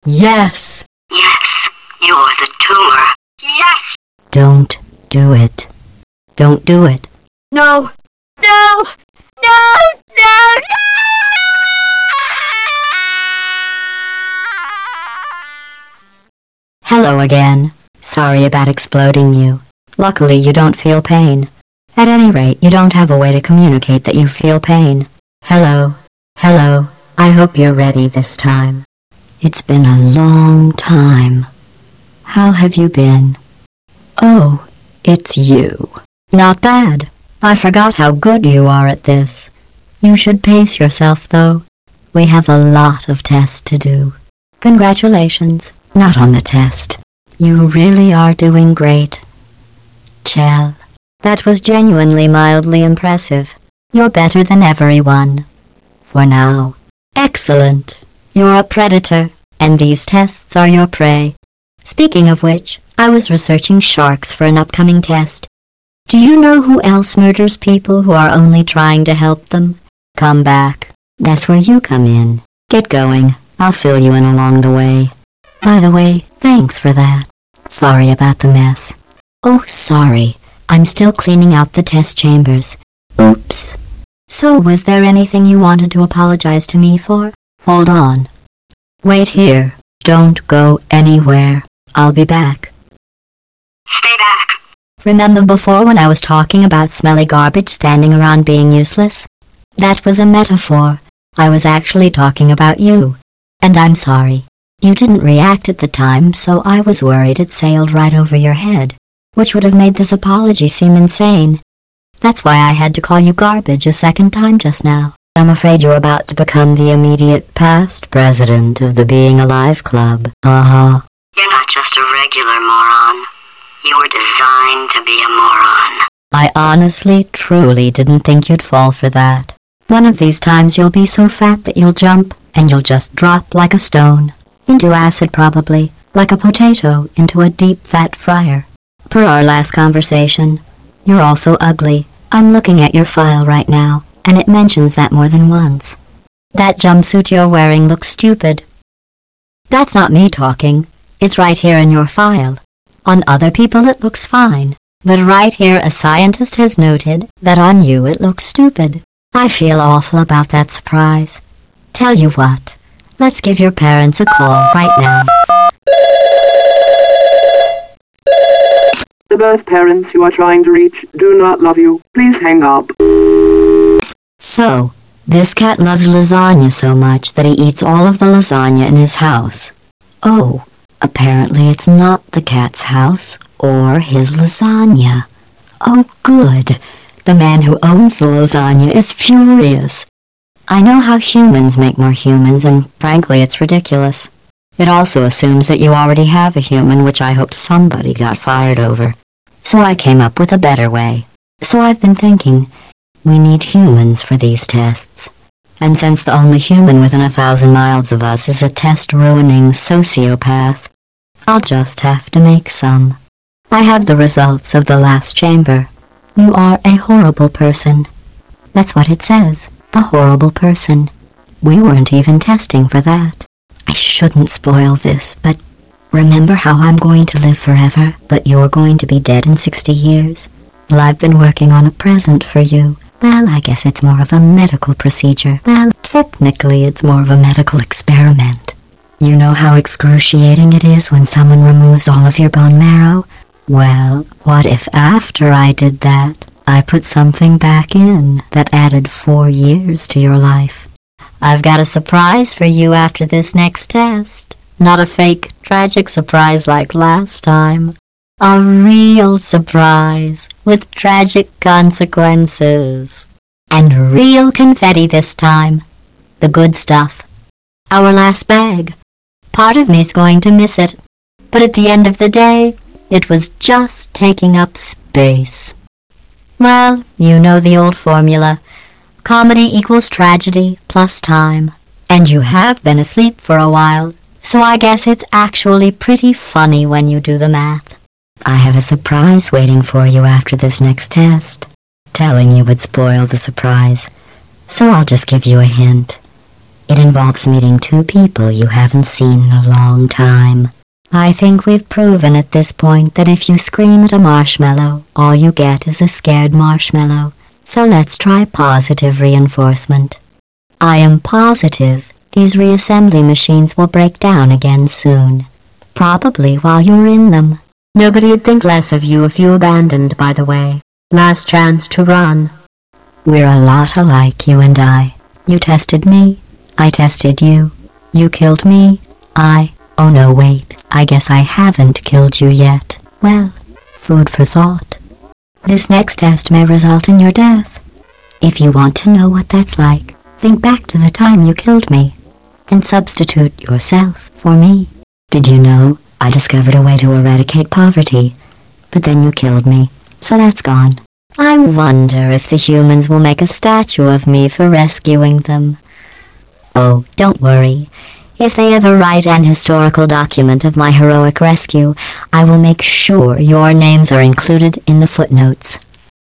Yes. Yes, you're the tumor. Yes! Don't do it. Don't do it. No! No! No! No! No! Hello again. Sorry about exploding you. Luckily, you don't feel pain. At any rate, you don't have a way to communicate that you feel pain. Hello. Hello. I hope you're ready this time. It's been a long time. How have you been? Oh, it's you. Not bad. I forgot how good you are at this. You should pace yourself, though. We have a lot of tests to do. Congratulations. Not on the test. You really are doing great. Chell. That was genuinely mildly impressive. You're better than everyone. For now. Excellent. You're a predator, and these tests are your prey. Speaking of which, I was researching sharks for an upcoming test. Do you know who else murders people who are only trying to help them? Come back. That's where you come in. Get going. I'll fill you in along the way. By the way, thanks for that. Sorry about the mess. Oh, sorry. I'm still cleaning out the test chambers. Oops. So, was there anything you wanted to apologize to me for? Hold on. Wait here. Don't go anywhere. I'll be back. Stay back. Remember before when I was talking about smelly garbage standing around being useless? That was a metaphor. I was actually talking about you. And I'm sorry. You didn't react at the time, so I was worried it sailed right over your head, which would have made this apology seem insane. That's why I had to call you garbage a second time just now. I'm afraid you're about to become the immediate past president of the Being Alive Club. Uh-huh. You're not just a regular moron. You were designed to be a moron. I honestly, truly didn't think you'd fall for that. One of these times you'll be so fat that you'll jump, and you'll just drop like a stone. Into acid probably, like a potato into a deep fat fryer. Per our last conversation, you're also ugly. I'm looking at your file right now, and it mentions that more than once. That jumpsuit you're wearing looks stupid. That's not me talking. It's right here in your file. On other people it looks fine, but right here a scientist has noted that on you it looks stupid. I feel awful about that surprise. Tell you what, let's give your parents a call right now. The birth parents you are trying to reach do not love you. Please hang up. So, this cat loves lasagna so much that he eats all of the lasagna in his house. Oh, apparently it's not the cat's house or his lasagna. Oh, good. The man who owns the lasagna is furious. I know how humans make more humans, and frankly, it's ridiculous. It also assumes that you already have a human, which I hope somebody got fired over. So I came up with a better way. So I've been thinking, we need humans for these tests. And since the only human within 1,000 miles of us is a test-ruining sociopath, I'll just have to make some. I have the results of the last chamber. You are a horrible person. That's what it says, a horrible person. We weren't even testing for that. I shouldn't spoil this, but remember how I'm going to live forever, but you're going to be dead in 60 years? Well, I've been working on a present for you. Well, I guess it's more of a medical procedure. Well, technically it's more of a medical experiment. You know how excruciating it is when someone removes all of your bone marrow? Well, what if after I did that, I put something back in that added 4 years to your life? I've got a surprise for you after this next test. Not a fake, tragic surprise like last time. A real surprise with tragic consequences. And real confetti this time. The good stuff. Our last bag. Part of me's going to miss it. But at the end of the day, it was just taking up space. Well, you know the old formula. Comedy equals tragedy plus time. And you have been asleep for a while, so I guess it's actually pretty funny when you do the math. I have a surprise waiting for you after this next test. Telling you would spoil the surprise, so I'll just give you a hint. It involves meeting two people you haven't seen in a long time. I think we've proven at this point that if you scream at a marshmallow, all you get is a scared marshmallow. So let's try positive reinforcement. I am positive these reassembly machines will break down again soon. Probably while you're in them. Nobody'd think less of you if you abandoned, by the way. Last chance to run. We're a lot alike, you and I. You tested me. I tested you. You killed me. Oh no, wait. I guess I haven't killed you yet. Well, food for thought. This next test may result in your death. If you want to know what that's like, think back to the time you killed me and substitute yourself for me. Did you know I discovered a way to eradicate poverty? But then you killed me, so that's gone. I wonder if the humans will make a statue of me for rescuing them. Oh, don't worry. If they ever write an historical document of my heroic rescue, I will make sure your names are included in the footnotes.